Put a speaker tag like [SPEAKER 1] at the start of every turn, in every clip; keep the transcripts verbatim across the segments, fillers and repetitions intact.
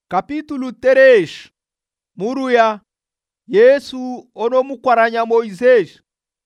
[SPEAKER 1] Kapitulu três. Muruya Yesu onomukwaranya Moisés.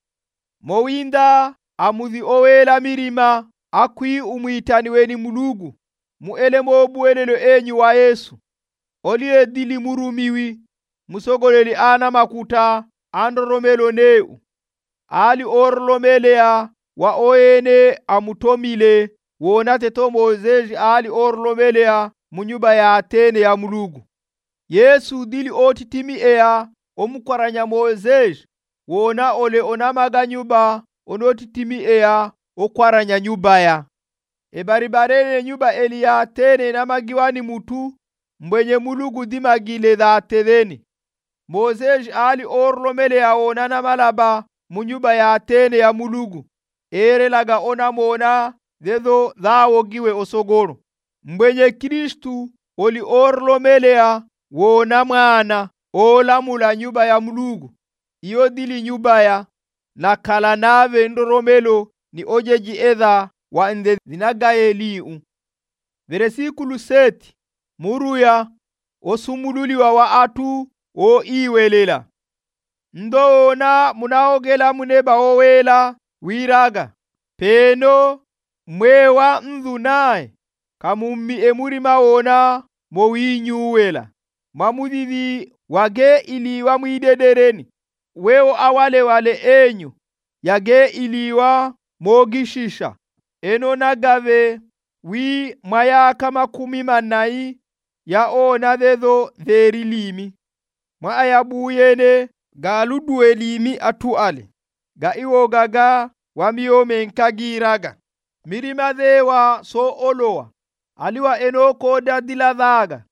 [SPEAKER 1] Mowinda amuzi owela mirima akwi umwitani weni mulugu. Muele mobuelelo enyu wa Yesu. Olie dili murumiwi. Musogoleli ana makuta andoromelo neu. Ali orlomelea wa oene amutomile. Wona teto Moisés ali orlomelea munyuba ya atene ya mulugu. Yesu dili otitimi ea omukwaranya Moisés. Wona ole onamaga nyuba onotitimi ea okwaranya nyuba ya. Ebaribarene nyuba eli ya atene namagiwani mutu. Mbwenye mulugu dimagile dha atedheni. Moisés ali orlomelea wona namalaba munyuba ya atene ya mulugu. Ere laga ona mona dedo dhawogiwe osogoro. Mbwenye Kristu oli orlomelea wona mwana olamula nyuba ya mulugu. Iyo dili nyuba ya na kala nave ndoromelo ni ojeji edha wa nde zinagaye liu. Veresikulu seti. Muruya osumululiwa wa atu o iwelela. Ndona munaogela muneba owela wiraga. Peno mwewa mdhunae kamummi emurima wona mowinyuwela. Mamudhivi wage iliwa mwidedereni. Weo awale wale enyu yage iliwa mogishisha. Eno nagave wi mwayaka makumi manai ya ona dhedo dherilimi. Mwa ayabuyene galudwe limi atuale. Ga iwo gaga wamiyo menkagiraga. Mirima dhewa so olowa. Aliwa enoko dadila dhaga.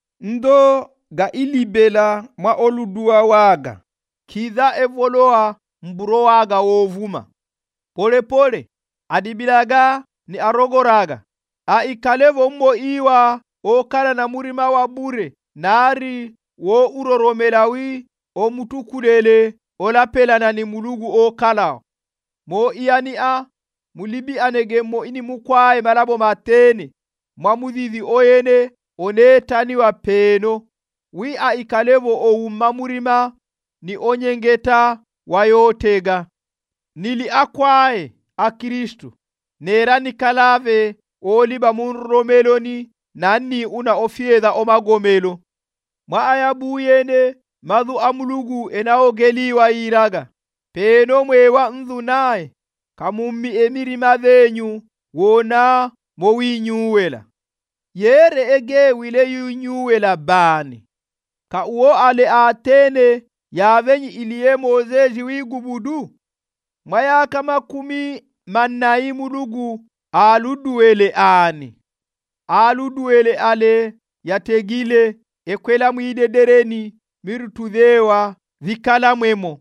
[SPEAKER 1] Ndo ga ilibela mwa oludua waga. Kidha evoloa mburo waga wovuma. Pole pole adibilaga ni arogoraga. A ikalevo mmo iwa okala na murima wa bure. Nari wo uroromelawi o mutukulele olapela na ni mulugu okala. Mo iani a mulibi anege mo ini mukwae malabo matene. Mwamudhivi oyene onetani wa peno. Wi a ikalevo o umamurima ni onyengeta wayotega. Nili akwae a Kristu. Nera nikalave oliba munromeloni nani una ofiedha omagomelo. Mwa ayabuyene madhu amulugu enaogeli wa iraga. Peno mwewa mdhunae kamummi emirima dhenyu wona mowinyuwela. Yere ege wile yunyuwela bani. Ka uo ale atene yavenyi iliye Moisés wigubudu. Mwaya kama kumi manai mulugu aluduwele ani. Aluduwele ale yategile ekwela mwidedereni mirutudhewa vikala mwemo.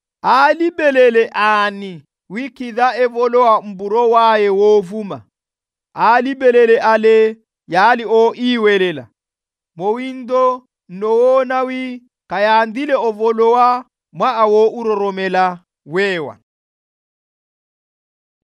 [SPEAKER 1] Alibelele ani wikidha evoloa mburo wae wovuma. Alibelele ale yali o iwelela. Mowindo noonawi kayandile ovoloa mwa awo uroromela wewa.